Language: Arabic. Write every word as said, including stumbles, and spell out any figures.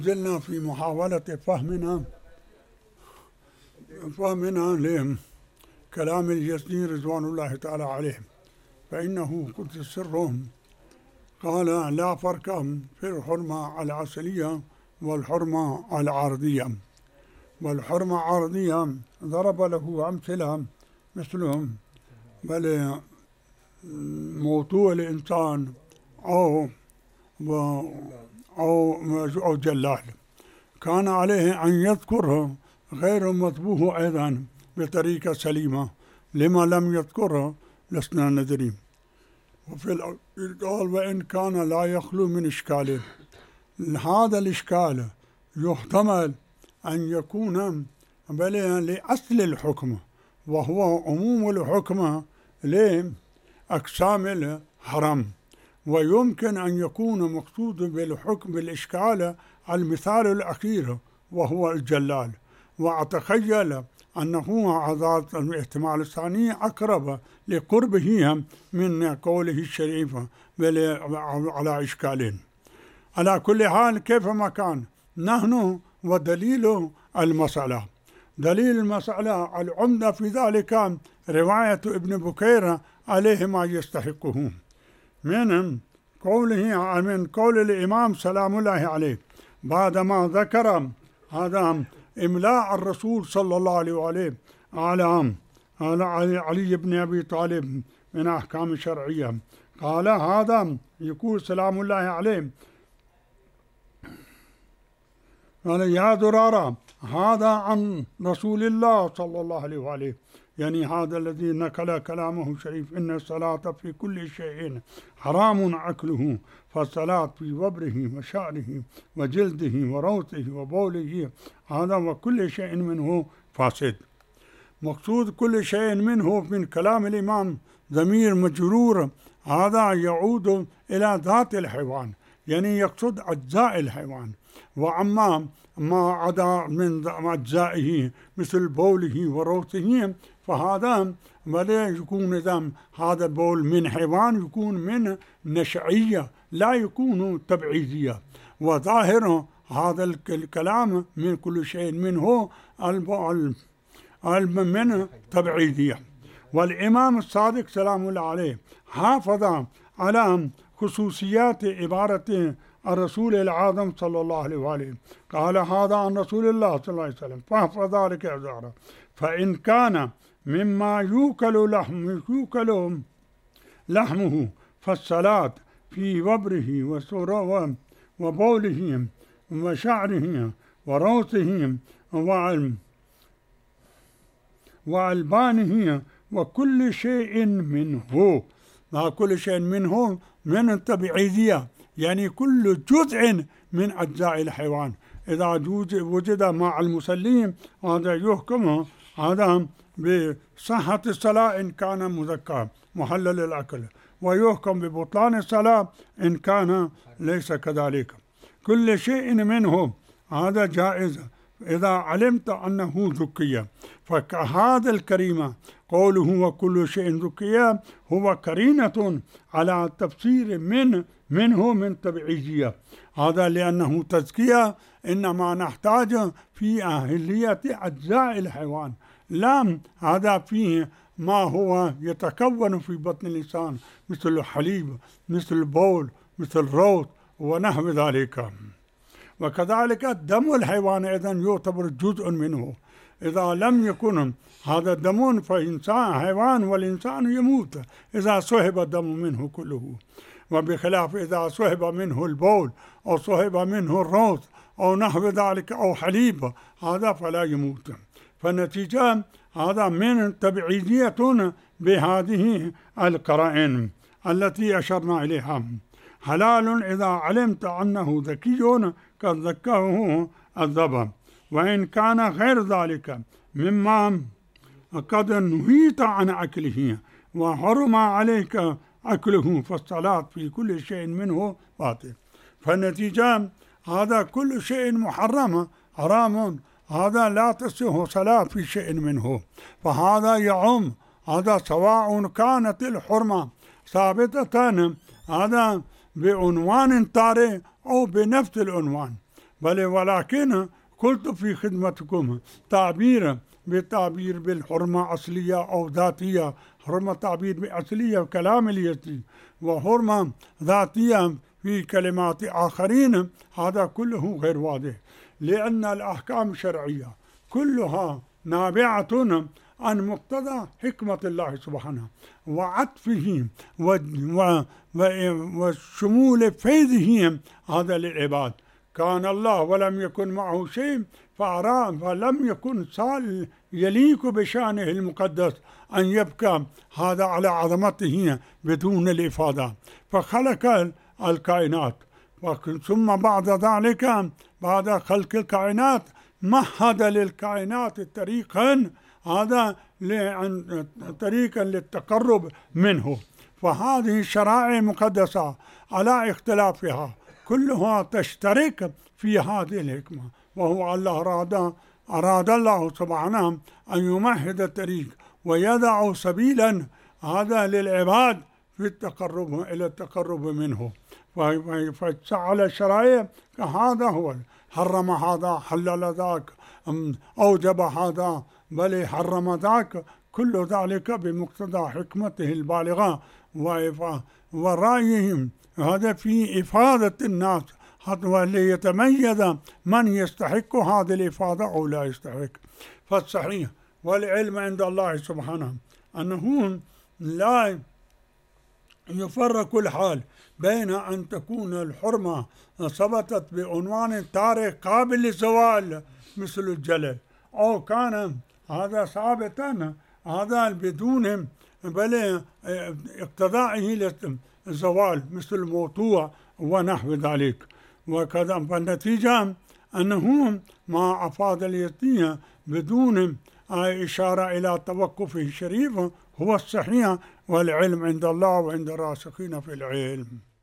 زلنا في محاولة فهمنا فهمنا لكلام اليزدي رضوان الله تعالى عليه، فإنه قدس سرهم قال لا فرق في الحرمة الأصلية والحرمة العارضية. والحرمة العارضية ضرب له أمثلة مثلهم بل موضوع الإنسان أو أو أو جلال كان عليه أن يذكره غير مذبوح أيضا بطريقة سليمة، لما لم يذكره لسنا ندري. وفي قال وإن كان لا يخلو من إشكال، هذا الإشكال يحتمل أن يكون بل لأصل الحكم، وهو عموم الحكم لأقسام الحرام، ويمكن أن يكون مقصود بالحكم بالإشكال المثال الأخير وهو الجلال، وأتخيل أنه هذا الاحتمال الثاني أقرب لقربه من قوله الشريف على إشكالين. على كل حال كيفما كان نحن ودليل المسألة دليل المسألة العمدة في ذلك رواية ابن بكير عليه ما يستحقه من قوله من قول الإمام سلام الله عليه بعدما ذكر هذا إملاء الرسول صلى الله عليه وآله على على علي بن أبي طالب من أحكام شرعية، قال هذا يقول سلام الله عليه قال يا درارة هذا عن رسول الله صلى الله عليه وآله، يعني هذا الذي نقل كلامه الشريف إن الصلاة في كل شيء حرام أكله، فالصلاة في وبره وشعره وجلده وروثه وبوله هذا وكل شيء منه فاسد. مقصود كل شيء منه من كلام الإمام ضمير مجرور، هذا يعود إلى ذات الحيوان، يعني يقصد أجزاء الحيوان، وأما ما عدا من أجزائه مثل بوله وروثه فهذا ولا يكون دم هذا البول من حيوان، يكون من نشعية لا يكون تبعيدية، وظاهر هذا الكلام من كل شيء منه من تبعيدية. والإمام الصادق سلام الله عليه حافظ على خصوصيات عبارة الرسول العظيم صلى الله عليه وآله، قال هذا عن رسول الله صلى الله عليه وسلم فاحفظ ذلك عبارة، فإن كان مما يوكل لحم يوكل لحمه فالصلاة في وبره وبوله وشعره وروثه وألبانه وكل شيء منه، كل شيء منه من التبعيدية، يعني كل جزء من أجزاء الحيوان إذا وجد مع المسلم هذا يحكم هذا بصحة الصلاة إن كان مذكر محلل الأكل، ويحكم ببطلان الصلاة إن كان ليس كذلك. كل شيء منه هذا جائز إذا علمت أنه ذكية، فهذا الكريمة قوله وكل شيء ذكية هو كرينة على تفسير من منه من تبعيدية، هذا لأنه تزكية إنما نحتاج في أهلية أجزاء الحيوان، لا هذا فيه ما هو يتكون في بطن الإنسان مثل الحليب مثل البول مثل الروث ونحو ذلك. وكذلك دم الحيوان أيضا يعتبر جزء منه، إذا لم يكن هذا دم فإنسان حيوان والإنسان يموت إذا سحب الدم منه كله، وبخلاف إذا سحب منه البول أو سحب منه الروث أو نحو ذلك أو حليب هذا فلا يموت. فالنتيجة هذا من تبعيدية بهذه القرائن التي أشرنا إليها. حلال إذا علمت أنه ذكي قد ذكاه الذبح، وإن كان غير ذلك مما قد نهيت عن أكله وحرم عليك أكله فالصلاة في كل شيء منه باطل. فالنتيجة هذا كل شيء محرم حرام، هذا لا تصح صلاة في شيء منه، فهذا يعم هذا سواء كانت الحرمة ثابتة هذا بعنوان طارئ أو بنفس العنوان، بل ولكن قلت في خدمتكم تعبير بتعبير بالحرمة أصلية أو ذاتية، حرمة تعبير بأصلية كلام اليتيم، وحرمة ذاتية في كلمات آخرين، هذا كله غير واضح، لأن الأحكام الشرعية كلها نابعة عن مقتضى حكمة الله سبحانه وعطفه وشمول فيضه هذا للعباد. كان الله ولم يكن معه شيء فأراد، فلم يكن صال يليق بشأنه المقدس أن يبقى هذا على عظمته بدون الإفادة، فخلق الكائنات، ثم بعد ذلك بعد خلق الكائنات مهد للكائنات طريقا، هذا طريقا للتقرب منه. فهذه الشرائع المقدسة على اختلافها كلها تشترك في هذه الحكمة، وهو الله أراد أراد الله سبحانه أن يمهد الطريق ويدع سبيلا هذا للعباد في التقرب إلى التقرب منه. فجعل الشرائع هذا هو، حرم هذا حلل ذاك، أوجب هذا بل حرم ذاك، كل ذلك بمقتضى حكمته البالغة ورأيهم هذا في إفادة الناس حتى ليتميز من يستحق هذه الإفادة أو لا يستحق. فالصحيح والعلم عند الله سبحانه أنه لا يفرق الحال بين أن تكون الحرمة ثبتت بعنوان تاريخ قابل للزوال مثل الجلل، أو كان هذا ثابتا هذا بدون بل اقتضائه للزوال مثل الموضوع ونحو ذلك. وكذا فالنتيجة أنه ما أفاد اليتيم بدون إشارة إلى توقفه الشريف هو الصحيح، والعلم عند الله وعند الراسخين في العلم.